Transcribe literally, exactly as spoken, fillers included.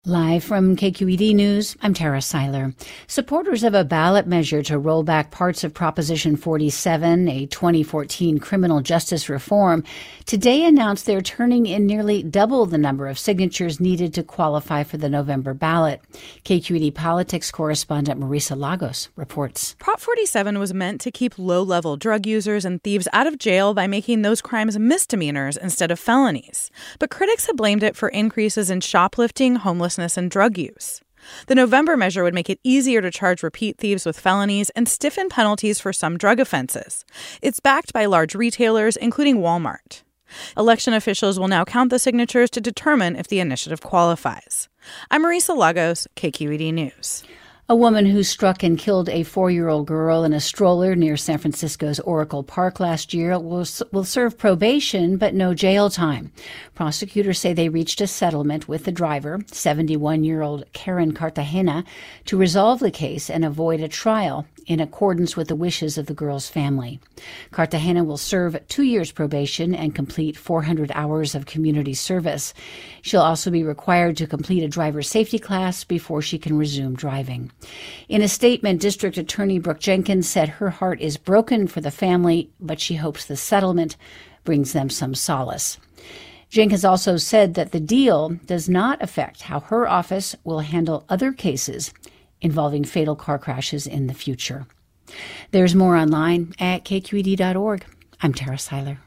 Live from K Q E D News, I'm Tara Seiler. Supporters of a ballot measure to roll back parts of Proposition forty-seven, a twenty fourteen criminal justice reform, today announced they're turning in nearly double the number of signatures needed to qualify for the November ballot. K Q E D politics correspondent Marisa Lagos reports. Prop forty-seven was meant to keep low-level drug users and thieves out of jail by making those crimes misdemeanors instead of felonies. But critics have blamed it for increases in shoplifting, homelessness, and drug use. The November measure would make it easier to charge repeat thieves with felonies and stiffen penalties for some drug offenses. It's backed by large retailers, including Walmart. Election officials will now count the signatures to determine if the initiative qualifies. I'm Marisa Lagos, K Q E D News. A woman who struck and killed a four-year-old girl in a stroller near San Francisco's Oracle Park last year will, will serve probation but no jail time. Prosecutors say they reached a settlement with the driver, seventy-one-year-old Karen Cartagena, to resolve the case and avoid a trial in accordance with the wishes of the girl's family. Cartagena will serve two years probation and complete four hundred hours of community service. She'll also be required to complete a driver's safety class before she can resume driving. In a statement, District Attorney Brooke Jenkins said her heart is broken for the family, but she hopes the settlement brings them some solace. Jenkins also said that the deal does not affect how her office will handle other cases involving fatal car crashes in the future. There's more online at K Q E D dot org. I'm Tara Seiler.